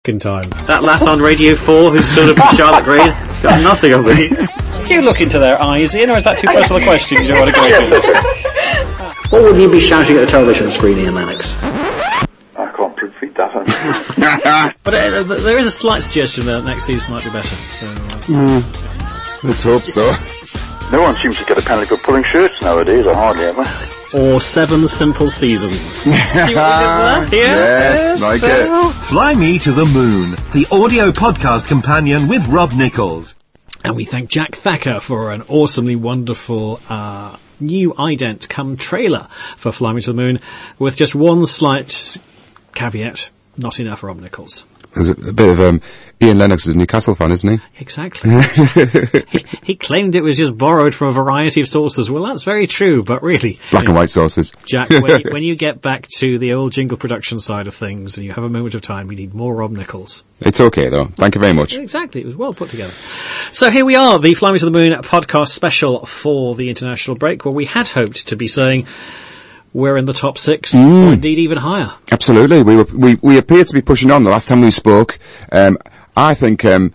second time. That lass on Radio 4 who's sort of Charlotte Green, she's got nothing on me. Do you look into their eyes, Ian, or is that too personal a question? You don't want to go into this? What would you be shouting at the television screen, Ian Lennox? I can't repeat that. But there is a slight suggestion that next season might be better. So, let's hope so. No one seems to get a penalty for pulling shirts nowadays, or hardly ever. Or 7 Simple Seasons. See what we did there? Yes, like it. Fly Me to the Moon, the audio podcast companion with Rob Nichols. And we thank Jack Thacker for an awesomely wonderful new ident come trailer for Fly Me to the Moon, with just one slight caveat: not enough Rob Nichols. There's a bit of Ian Lennox is a Newcastle fan, isn't he? Exactly. he claimed it was just borrowed from a variety of sources. Well, that's very true, but really... Black and white sources. Jack, when you get back to the old jingle production side of things and you have a moment of time, we need more Rob Nichols. It's okay, though. Thank you very much. Exactly. It was well put together. So here we are, the Fly Me to the Moon podcast special for the international break, where we had hoped to be saying... we're in the top 6, or indeed even higher. Absolutely, we appear to be pushing on. The last time we spoke, I think I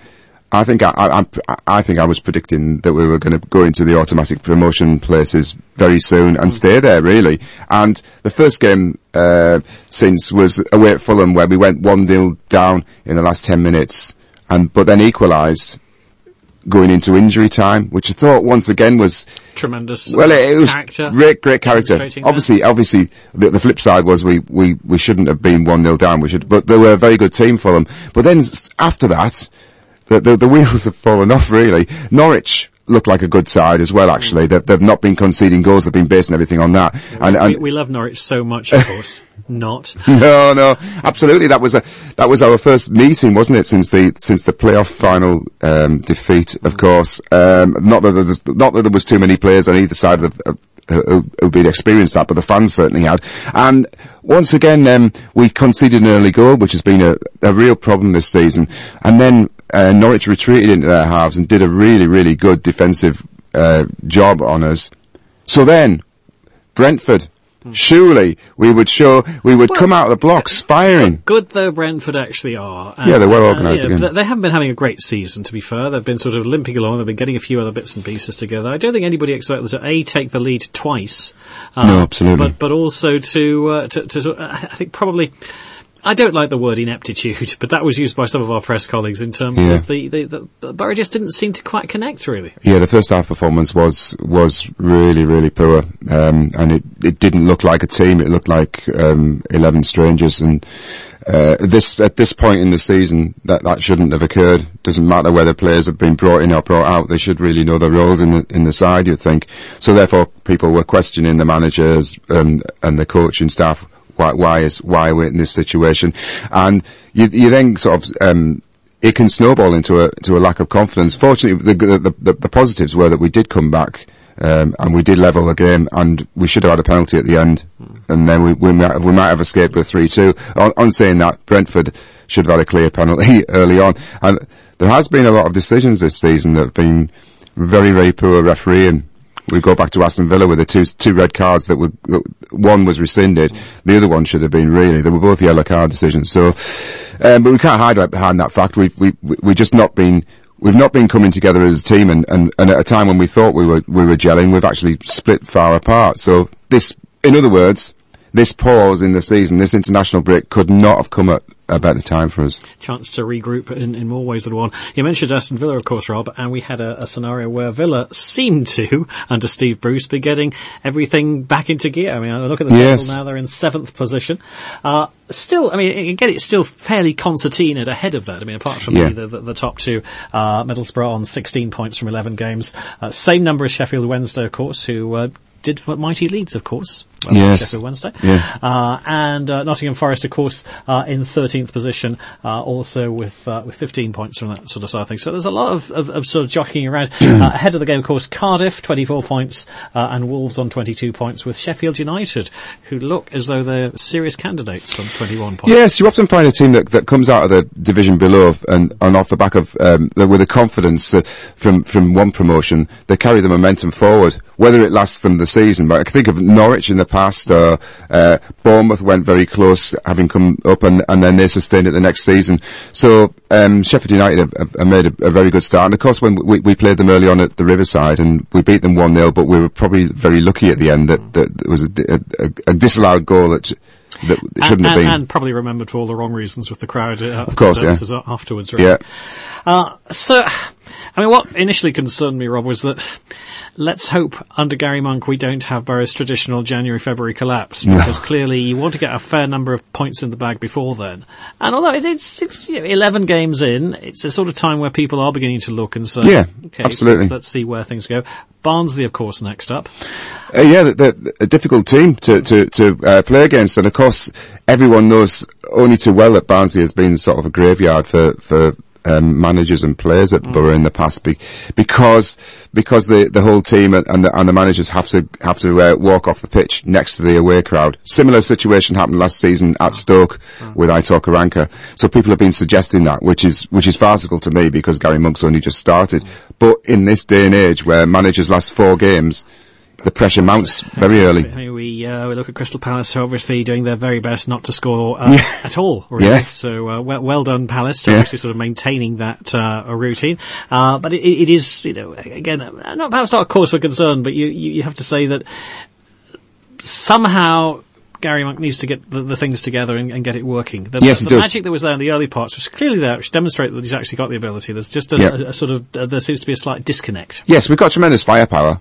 was predicting that we were going to go into the automatic promotion places very soon and stay there, really. And the first game since was away at Fulham, where we went 1-0 down in the last 10 minutes, but then equalised going into injury time, which I thought once again was tremendous. Well, it was character, great character. Obviously, the flip side was we shouldn't have been 1-0 down. But they were a very good team, Fulham. But then after that, the wheels have fallen off. Really, Norwich look like a good side as well. Actually, they've not been conceding goals. They've been basing everything on that. And we love Norwich so much, of course. Not. No, absolutely. That was our first meeting, wasn't it? Since the playoff final defeat, of course. Not that there was too many players on either side of who'd experienced that, but the fans certainly had. And once again, we conceded an early goal, which has been a real problem this season. And then Norwich retreated into their halves and did a really, really good defensive job on us. So then, Brentford. Surely we would come out of the blocks firing. Good though Brentford actually are. Yeah, they're well organised again. They haven't been having a great season, to be fair. They've been sort of limping along. They've been getting a few other bits and pieces together. I don't think anybody expected them to take the lead twice. No, absolutely. But also to I think probably. I don't like the word ineptitude, but that was used by some of our press colleagues in terms of the Borough just didn't seem to quite connect, really. Yeah, the first half performance was really, really poor, and it didn't look like a team. It looked like 11 strangers, and at this point in the season, that shouldn't have occurred. Doesn't matter whether players have been brought in or brought out; they should really know their roles in the side, you'd think. So therefore, people were questioning the managers and the coaching staff. Why are we in this situation? And you then sort of it can snowball into a lack of confidence. Fortunately, the positives were that we did come back and we did level the game, and we should have had a penalty at the end, and then we might have escaped with 3-2. On saying that, Brentford should have had a clear penalty early on, and there has been a lot of decisions this season that have been very, very poor refereeing. We go back to Aston Villa with the two red cards one was rescinded, the other one should have been they were both yellow card decisions. So, but we can't hide behind that fact. We've not been coming together as a team, and at a time when we thought we were gelling, we've actually split far apart. So in other words, this pause in the season, this international break, could not have come at a better time for us. Chance to regroup in more ways than one. You mentioned Aston Villa, of course, Rob, and we had a scenario where Villa seemed to, under Steve Bruce, be getting everything back into gear. I mean, I look at the table now; they're in 7th position. Still, I mean, again, it's still fairly concertinaed ahead of that. I mean, apart from the top two, Middlesbrough on 16 points from 11 games, same number as Sheffield Wednesday, of course, who did mighty Leeds, of course. Sheffield Wednesday. And Nottingham Forest, of course, in 13th position, also with 15 points from that sort of side of things. So there's a lot of sort of jockeying around. Ahead of the game, of course, Cardiff, 24 points, and Wolves on 22 points, with Sheffield United, who look as though they're serious candidates on 21 points. Yes, you often find a team that comes out of the division below and off the back of, with the confidence from one promotion, they carry the momentum forward, whether it lasts them the season. But I can think of Norwich in the past. Bournemouth went very close, having come up, and then they sustained it the next season. So Sheffield United have made a very good start. And of course, when we played them early on at the Riverside, and we beat them 1-0, but we were probably very lucky at the end that there was a disallowed goal that it shouldn't have been. And probably remembered for all the wrong reasons with the crowd of course, afterwards. Right? Yeah. So, I mean, what initially concerned me, Rob, was that let's hope under Gary Monk we don't have Borough's traditional January-February collapse, because clearly you want to get a fair number of points in the bag before then. And although it's 11 games in, it's a sort of time where people are beginning to look and say, okay, absolutely. Let's see where things go. Barnsley, of course, next up. They're a difficult team to play against, and of course everyone knows only too well that Barnsley has been sort of a graveyard for managers and players at Borough in the past, because the whole team and the managers have to walk off the pitch next to the away crowd. Similar situation happened last season at Stoke with Aitor Karanka. So people have been suggesting that, which is farcical to me, because Gary Monk's only just started. But in this day and age where managers last 4 games, the pressure mounts very early. I mean, we look at Crystal Palace, obviously doing their very best not to score at all. Really. Yes. So well done, Palace. Obviously, sort of maintaining that routine. But it is, again, perhaps not a cause for concern, but you have to say that somehow Gary Monk needs to get the things together and get it working. The magic that was there in the early parts was clearly there, which demonstrated that he's actually got the ability. There's just a sort of there seems to be a slight disconnect. Yes, we've got tremendous firepower.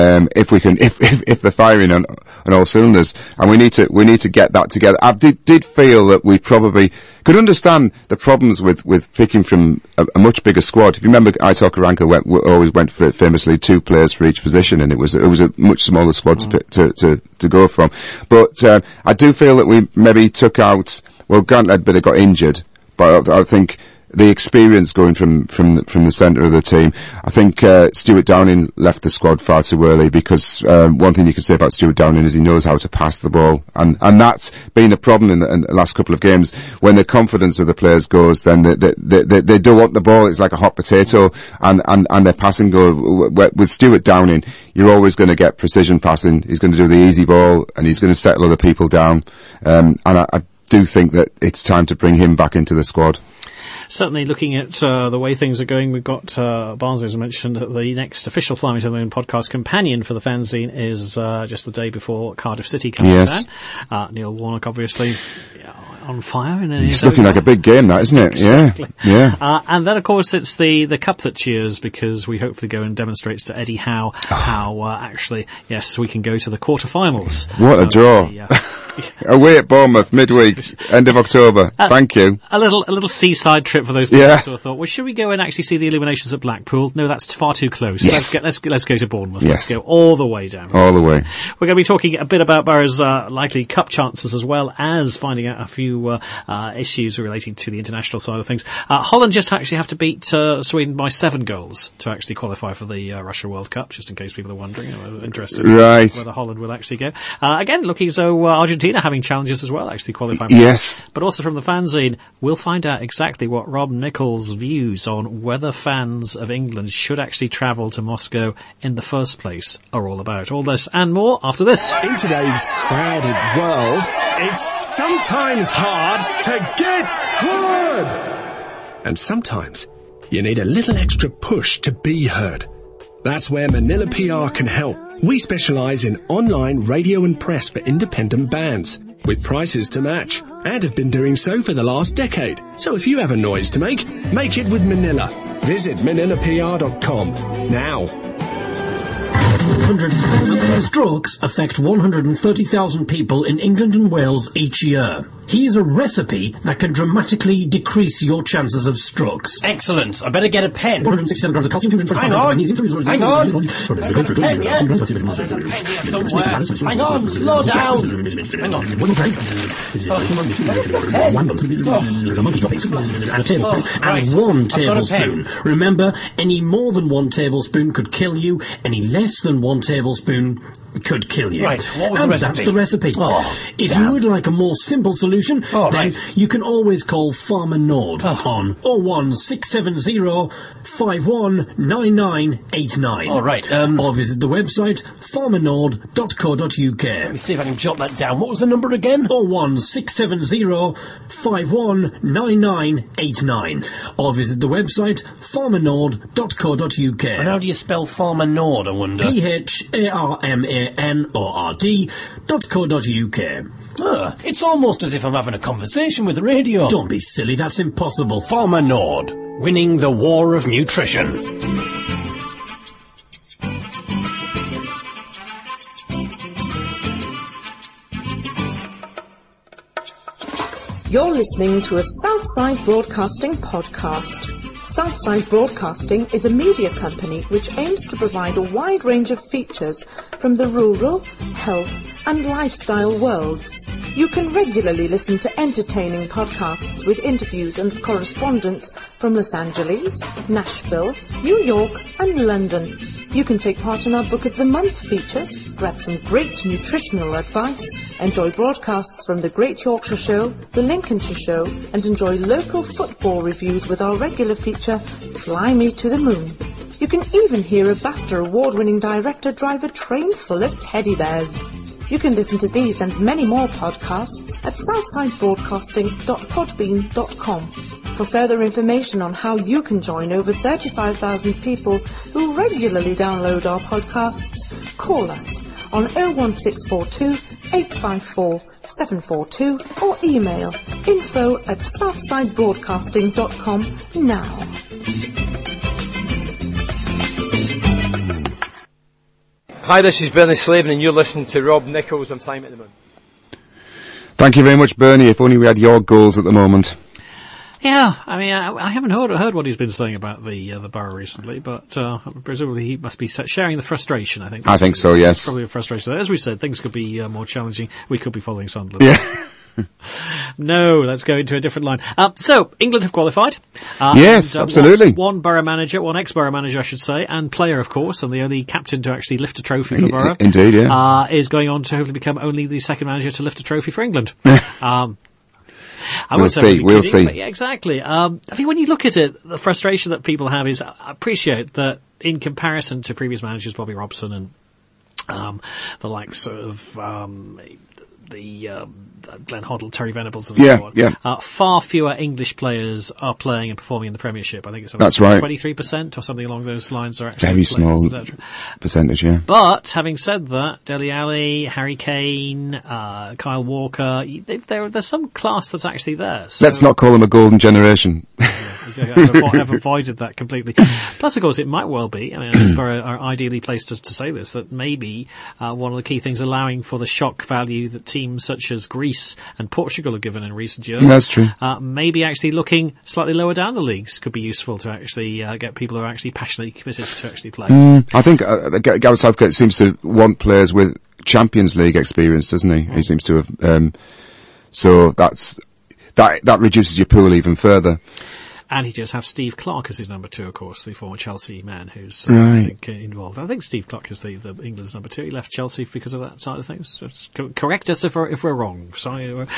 If they're firing on all cylinders, and we need to get that together. I did feel that we probably could understand the problems with picking from a much bigger squad. If you remember, Aitor Karanka always went for famously 2 players for each position, and it was a much smaller squad to go from. But I do feel that we maybe took out. Well, Grant Ledbetter got injured, but I think the experience going from the centre of the team. I think Stuart Downing left the squad far too early, because one thing you can say about Stuart Downing is he knows how to pass the ball, and that's been a problem in the last couple of games. When the confidence of the players goes, then they don't want the ball. It's like a hot potato, and their passing go. With Stuart Downing, you're always going to get precision passing. He's going to do the easy ball, and he's going to settle other people down. And I do think that it's time to bring him back into the squad. Certainly, looking at the way things are going, we've got Barnsley, as I mentioned. The next official Fly Me to the Moon podcast companion for the fanzine is just the day before Cardiff City comes down. Neil Warnock, obviously, on fire. It's looking like a big game, that, isn't it? Exactly. Yeah. And then, of course, it's the cup that cheers, because we hopefully go and demonstrates to Eddie Howe how actually, yes, we can go to the quarterfinals. What a draw! Away at Bournemouth, midweek, end of October. Thank you. A little seaside trip for those people who thought, well, should we go and actually see the Illuminations at Blackpool? No, that's far too close. Yes. Let's go to Bournemouth. Yes. Let's go all the way down. All the way. We're going to be talking a bit about Borough's likely cup chances, as well as finding out a few issues relating to the international side of things. Holland just actually have to beat Sweden by 7 goals to actually qualify for the Russia World Cup, just in case people are wondering, interested in whether Holland will actually go. Again, looking as though Argentina having challenges as well, actually qualifying. Yes. But also from the fanzine, we'll find out exactly what Rob Nichols' views on whether fans of England should actually travel to Moscow in the first place are all about. All this and more after this. In today's crowded world, it's sometimes hard to get heard. And sometimes you need a little extra push to be heard. That's where Manila PR can help. We specialise in online radio and press for independent bands, with prices to match, and have been doing so for the last decade. So if you have a noise to make it with Manila. Visit manilapr.com now. 100,000 strokes affect 130,000 people in England and Wales each year. Here's a recipe that can dramatically decrease your chances of strokes. Excellent. I better get a pen. 167 grams of calcium, 225 Hang on. Hang on, slow down. Hang on. And a tablespoon. And 1 tablespoon. Remember, any more than 1 tablespoon could kill you. Any less than 1 tablespoon could kill you. Right, what was the recipe? That's the recipe. If you would like a more simple solution, then you can always call Farmer Nord on 01670 519989. All right. Or visit the website farmernord.co.uk. Let me see if I can jot that down. What was the number again? 01670 519989. Or visit the website farmernord.co.uk. And how do you spell Farmer Nord, I wonder? PHARMANORD.co.uk. It's almost as if I'm having a conversation with the radio. Don't be silly, that's impossible. Farmer Nord, winning the war of nutrition. You're listening to a Southside Broadcasting podcast. Southside Broadcasting is a media company which aims to provide a wide range of features from the rural, health and lifestyle worlds. You can regularly listen to entertaining podcasts with interviews and correspondence from Los Angeles, Nashville, New York and London. You can take part in our Book of the Month features, grab some great nutritional advice, enjoy broadcasts from the Great Yorkshire Show, the Lincolnshire Show, and enjoy local football reviews with our regular feature, Fly Me to the Moon. You can even hear a BAFTA award-winning director drive a train full of teddy bears. You can listen to these and many more podcasts at southsidebroadcasting.podbean.com. For further information on how you can join over 35,000 people who regularly download our podcasts, call us on 01642 854 742 or email info@southsidebroadcasting.com now. Hi, this is Bernie Slavin and you're listening to Rob Nichols on Time at the Moon. Thank you very much, Bernie. If only we had your goals at the moment. Yeah, I mean, I haven't heard what he's been saying about the Borough recently, but presumably he must be sharing the frustration, I think. I think so, yes. Probably a frustration. As we said, things could be more challenging. We could be following Sunderland. Yeah. No, let's go into a different line. So, England have qualified. Yes, absolutely. One Borough manager, one ex-Borough manager, I should say, and player, of course, and the only captain to actually lift a trophy for Borough. Indeed, yeah. Is going on to hopefully become only the second manager to lift a trophy for England. We'll see. Yeah, exactly. I think when you look at it, the frustration that people have is, I appreciate that in comparison to previous managers, Bobby Robson and the likes of Glenn Hoddle, Terry Venables, and so on. Far fewer English players are playing and performing in the Premiership. I think it's about 23% or something along those lines are actually very small percentage. Yeah. But having said that, Dele Alli, Harry Kane, Kyle Walker, there's some class that's actually there. So let's not call them a golden generation. I've avoided that completely. Plus, of course, it might well be, I mean, Hillsborough are ideally placed to say this, that maybe one of the key things allowing for the shock value that teams such as Greece and Portugal have given in recent years. That's true. Maybe actually looking slightly lower down the leagues could be useful to actually get people who are actually passionately committed to actually play. I think Gareth Southgate seems to want players with Champions League experience, doesn't he? He seems to have. So that reduces your pool even further. And he does have Steve Clarke as his number two, of course, the former Chelsea man who's I think, involved. I think Steve Clarke is the England's number two. He left Chelsea because of that side of things. Just correct us if we're wrong. Sorry.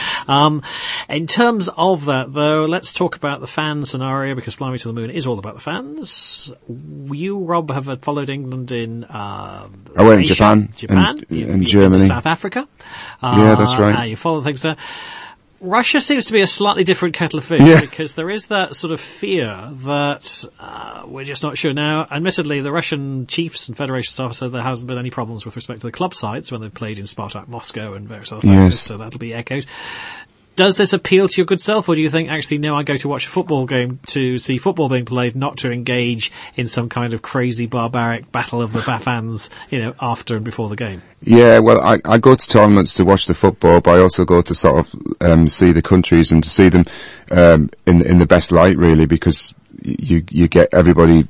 In terms of that, though, let's talk about the fan scenario, because Fly Me to the Moon is all about the fans. You, Rob, have followed England in I went in Japan and Germany, South Africa. Yeah, that's right. You follow things there. Russia seems to be a slightly different kettle of fish, because there is that sort of fear that we're just not sure. Now, admittedly, the Russian chiefs and federation staff said there hasn't been any problems with respect to the club sides when they've played in Spartak Moscow and various other places, so that'll be echoed. Does this appeal to your good self, or do you think, actually, no, I go to watch a football game to see football being played, not to engage in some kind of crazy, barbaric battle of the fans, after and before the game? Yeah, well, I go to tournaments to watch the football, but I also go to sort of see the countries and to see them in the best light, really, because you get everybody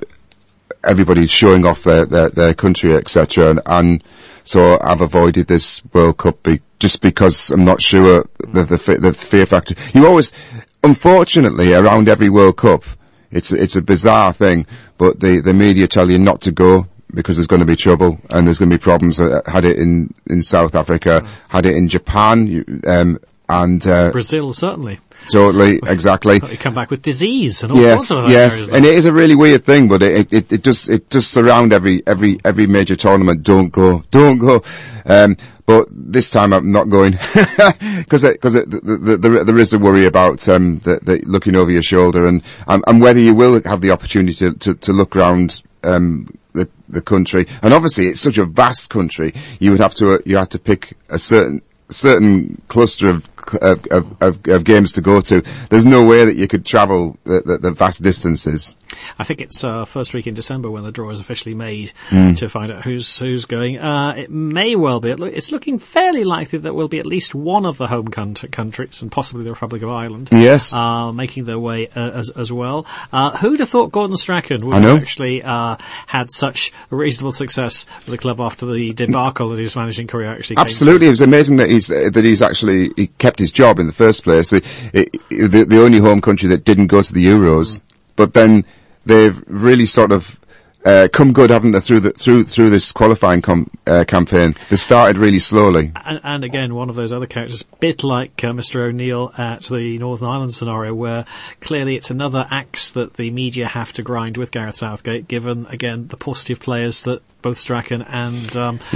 showing off their country, etc. And so I've avoided this World Cup just because I'm not sure the fear factor. You always, unfortunately, around every World Cup, it's a bizarre thing, but the media tell you not to go because there's going to be trouble and there's going to be problems. Had it in South Africa, had it in Japan, and Brazil certainly. Totally, exactly. You come back with disease and all sorts of yes, and it is a really weird thing, but it does surround every major tournament. Don't go. But this time I'm not going because there is a worry about the looking over your shoulder and whether you will have the opportunity to look around the country. And obviously, it's such a vast country. You have to pick a certain cluster of games to go to. There's no way that you could travel the vast distances. I think it's first week in December when the draw is officially made to find out who's going. It may well be. It's looking fairly likely that will be at least one of the home countries, and possibly the Republic of Ireland. Yes, making their way as well. Who'd have thought Gordon Strachan would have actually had such reasonable success with the club after the debacle that his managing career actually came Absolutely, it was amazing that he's actually kept his job in the first place. The only home country that didn't go to the Euros, but then they've really sort of come good, haven't they, through this qualifying campaign? They started really slowly. And again, one of those other characters, bit like Mr. O'Neill at the Northern Ireland scenario, where clearly it's another axe that the media have to grind with Gareth Southgate, given, again, the paucity of players that both Strachan and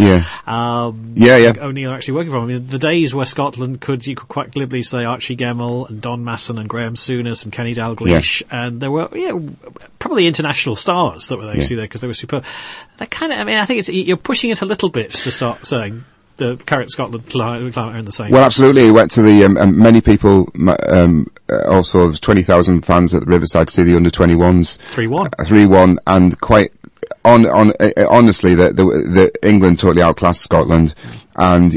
O'Neill are actually working from. I mean, the days where Scotland you could quite glibly say Archie Gemmill and Don Masson and Graham Souness and Kenny Dalglish, and there were probably international stars that were actually there because they were superb. That kind of, I mean, I think you're pushing it a little bit to start saying the current Scotland climate are in the same. Well, absolutely. He went to the many people. Also, there was 20,000 fans at the Riverside to see the under-21s 3-1, and quite. Honestly, the England totally outclassed Scotland, and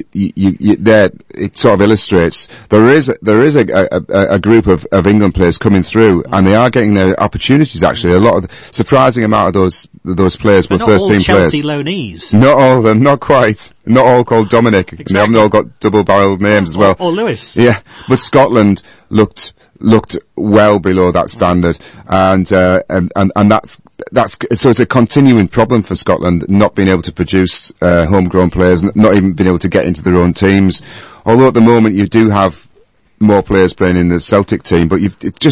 it sort of illustrates there is a group of England players coming through, and they are getting their opportunities. Actually, a lot of surprising amount of those players were first team players. Chelsea loanees. Not all of them, not quite. Not all called Dominic. Exactly. They haven't all got double-barreled names as well. Or Lewis. Yeah, but Scotland looked well below that standard, and that's so it's a continuing problem for Scotland not being able to produce homegrown players, not even being able to get into their own teams. Although at the moment you do have more players playing in the Celtic team, but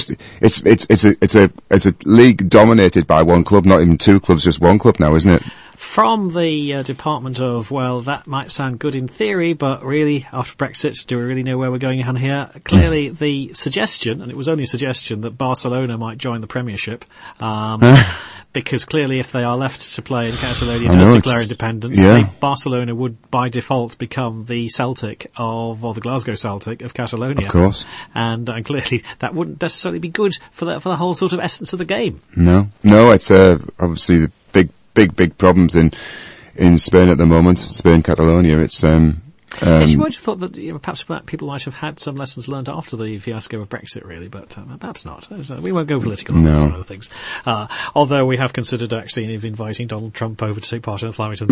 it's a league dominated by one club, not even two clubs, just one club now, isn't it? From the department of, well, that might sound good in theory, but really, after Brexit, do we really know where we're going on here? Clearly, the suggestion, and it was only a suggestion, that Barcelona might join the Premiership, because clearly if they are left to play in Catalonia to declare independence, Barcelona would, by default, become the Celtic or the Glasgow Celtic of Catalonia. Of course. And clearly, that wouldn't necessarily be good for the whole sort of essence of the game. No, it's obviously the big problems in Spain at the moment. Spain, Catalonia. It's yes, you might have thought that perhaps people might have had some lessons learned after the fiasco of Brexit, really, but perhaps not. We won't go political on those other things. Although we have considered actually inviting Donald Trump over to take part in the Flemington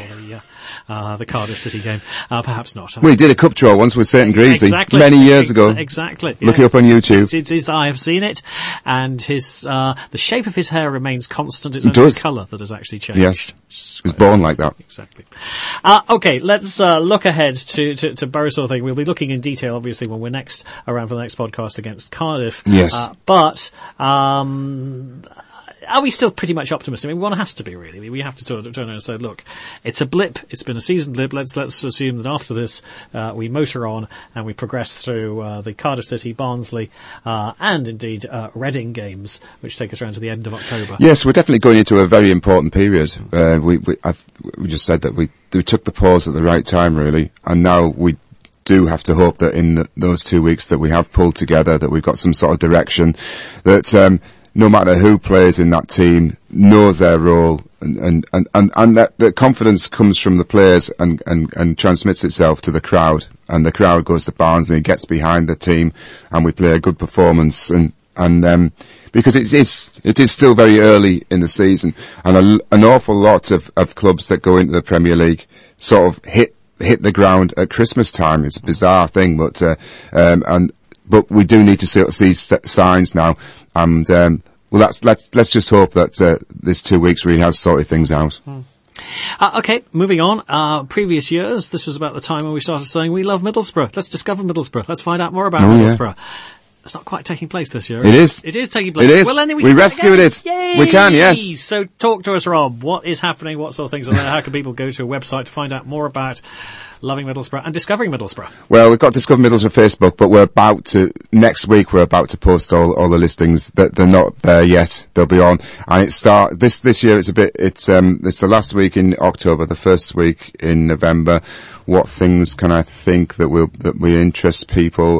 for the Cardiff City game. Perhaps not. We did a cup draw once with St Greavesy many years ago. Exactly. Look it up on YouTube. I have seen it, and the shape of his hair remains constant. It's only the colour that has actually changed. Yes, he's born like that. Exactly. Okay, let's look ahead to Borisov thing. We'll be looking in detail, obviously, when we're next around for the next podcast against Cardiff. Yes. But are we still pretty much optimistic? I mean, one has to be, really. We have to turn around and say, look, it's a blip. It's been a season blip. Let's assume that after this, we motor on and we progress through the Cardiff City, Barnsley, and indeed Reading games, which take us around to the end of October. Yes, we're definitely going into a very important period. We just said that we took the pause at the right time, really, and now we do have to hope that in those 2 weeks that we have pulled together, that we've got some sort of direction, that no matter who plays in that team knows their role, and that the confidence comes from the players and transmits itself to the crowd, and the crowd goes to Barnsley and gets behind the team, and we play a good performance, and because it is still very early in the season, and an awful lot of clubs that go into the Premier League sort of hit the ground at Christmas time. It's a bizarre thing, but but we do need to see signs now, and well, let's just hope that this 2 weeks really has sorted things out. Okay, moving on. Previous years, this was about the time when we started saying we love Middlesbrough. Let's discover Middlesbrough. Let's find out more about Middlesbrough. It's not quite taking place this year. It is. It is taking place. It is. Well, then we rescued it. Yay! We can, yes. So talk to us, Rob. What is happening? What sort of things are there? How can people go to a website to find out more about loving Middlesbrough and discovering Middlesbrough? Well, we've got Discover Middlesbrough Facebook, but next week we're about to post all the listings. That they're not there yet. They'll be on. And this year it's the last week in October, the first week in November. What things can I think that we interest people?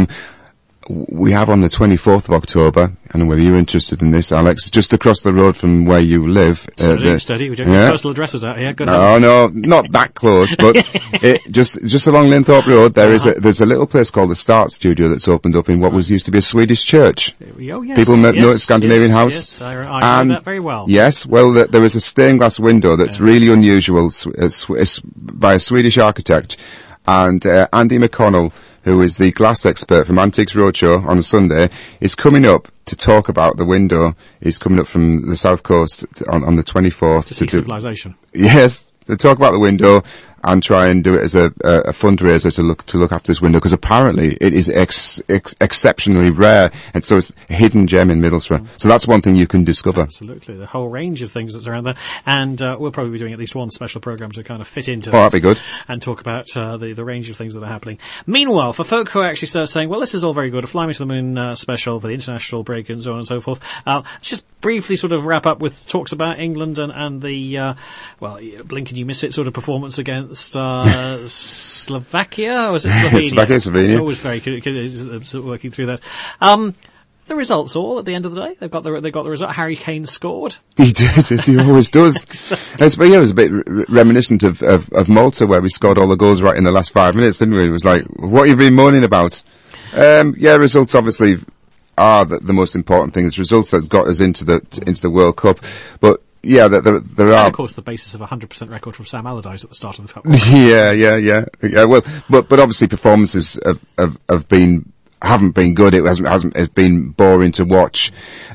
We have on the 24th of October, and whether you're interested in this, Alex, just across the road from where you live. Steady. We don't have personal addresses out here. No, not that close, but just along Linthorpe Road, there's a little place called the Start Studio that's opened up in what was used to be a Swedish church. Oh, yes. People know it's Scandinavian House. Yes, I know that very well. Yes, well, there is a stained glass window that's really unusual. It's by a Swedish architect, and Andy McConnell, who is the glass expert from Antiques Roadshow on a Sunday, is coming up to talk about the window. He's coming up from the south coast on the 24th. To see civilization. Yes, to talk about the window and try and do it as a fundraiser to look after this window, because apparently it is exceptionally rare, and so it's a hidden gem in Middlesbrough. So that's one thing you can discover. Absolutely, the whole range of things that's around there, and we'll probably be doing at least one special program to kind of fit into that'd be good, and talk about the range of things that are happening. Meanwhile, for folk who are actually saying, well, this is all very good, a Fly Me to the Moon special for the international break and so on and so forth, let's just briefly sort of wrap up with talks about England and the blink and you miss it sort of performance against Slovakia, or was it Slovenia? Slovenia. It's always very good working through that. The results all at the end of the day. They've got the result. Harry Kane scored. He did, as he always does. Exactly. It was a bit reminiscent of Malta, where we scored all the goals right in the last 5 minutes, didn't we? It was like, what have you been moaning about? Results obviously are the most important thing. It's results that's got us into the World Cup, but. Yeah, there are. And of course, the basis of a 100% record from Sam Allardyce at the start of the cup. Yeah. Well, but obviously performances haven't been good. It's been boring to watch.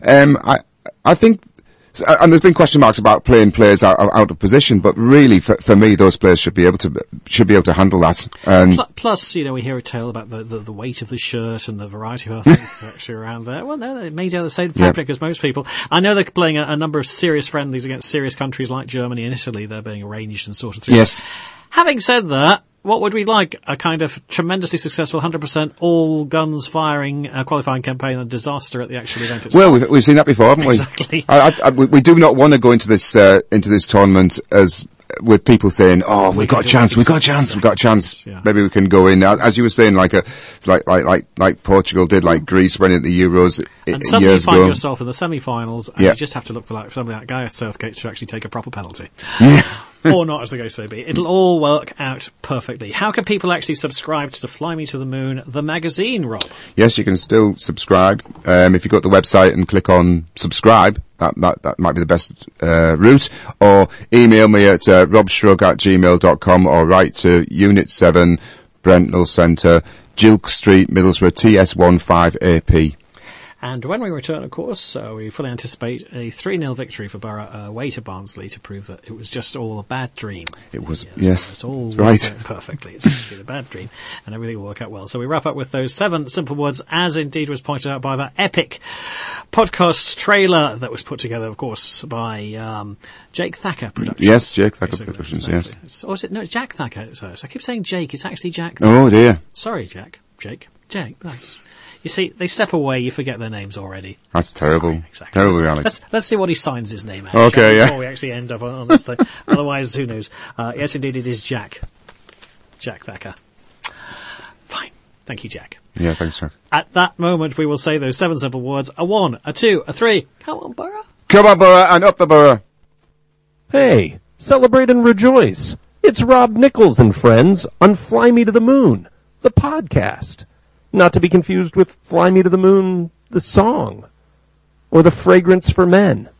I think, and there's been question marks about playing players out of position, but really, for me, those players should be able to handle that. Plus, we hear a tale about the weight of the shirt and the variety of other things that's actually around there. Well, no, they made out the same fabric as most people. I know they're playing a number of serious friendlies against serious countries like Germany and Italy. They're being arranged and sorted through. Yes. Having said that, what would we like? A kind of tremendously successful 100% all guns firing qualifying campaign and disaster at the actual event itself? Well, we've seen that before, haven't we? Exactly. We do not want to go into this tournament as with people saying, "Oh, we've got a chance. Yeah. Maybe we can go in." As you were saying, like Portugal did, like Greece went into the Euros and suddenly years you find ago. yourself in the semi-finals, and you just have to look for somebody like Gareth Southgate to actually take a proper penalty. Or not, as the case may be. It'll all work out perfectly. How can people actually subscribe to Fly Me to the Moon, the magazine, Rob? Yes, you can still subscribe. If you go to the website and click on subscribe, that might be the best route. Or email me at robshrug@gmail.com, or write to Unit 7, Brentnall Centre, Gilk Street, Middlesbrough, TS15AP. And when we return, of course, we fully anticipate a 3-0 victory for Borough away to Barnsley to prove that it was just all a bad dream. It was, yes. It's all right. Perfectly. It's just been a bad dream, and everything will work out well. So we wrap up with those 7 simple words, as indeed was pointed out by that epic podcast trailer that was put together, of course, by Jake Thacker Productions. Yes, Jake Thacker Productions, exactly. Yes. Or is it? No, it's Jack Thacker. So I keep saying Jake. It's actually Jack Thacker. Oh, dear. Sorry, Jake. That's... You see, they step away, you forget their names already. That's terrible. Sorry, exactly. Terrible, Alex. Let's see what he signs his name as. Okay, yeah. Before we actually end up on this thing. Otherwise, who knows? Yes, indeed, it is Jack. Jack Thacker. Fine. Thank you, Jack. Yeah, thanks, Jack. At that moment, we will say those 7 simple words. A 1, a 2, a 3. Come on, Borough. Come on, Borough, and up the Borough. Hey, celebrate and rejoice. It's Rob Nichols and friends on Fly Me to the Moon, the podcast. Not to be confused with Fly Me to the Moon, the song, or The Fragrance for Men.